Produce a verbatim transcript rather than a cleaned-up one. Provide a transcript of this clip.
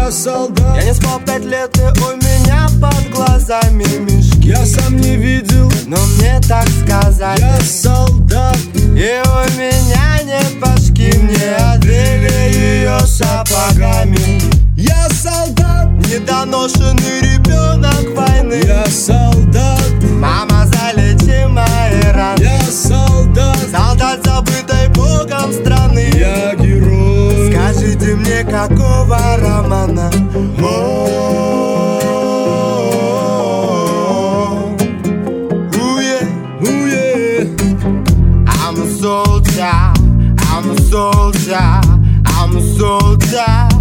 Я солдат. Я не спал пять лет, и у меня под глазами мешки. Я сам не видел, но мне так сказали. Я солдат. И у меня нет башки, мне одели ее сапогами. Я солдат. Недоношенный ребенок войны. Я солдат. Мама, залечи мои раны. Я солдат. Солдат, забытой Богом страны. Я герой. Скажите мне, какого романа? I'm a soldier, I'm a soldier, I'm a soldier.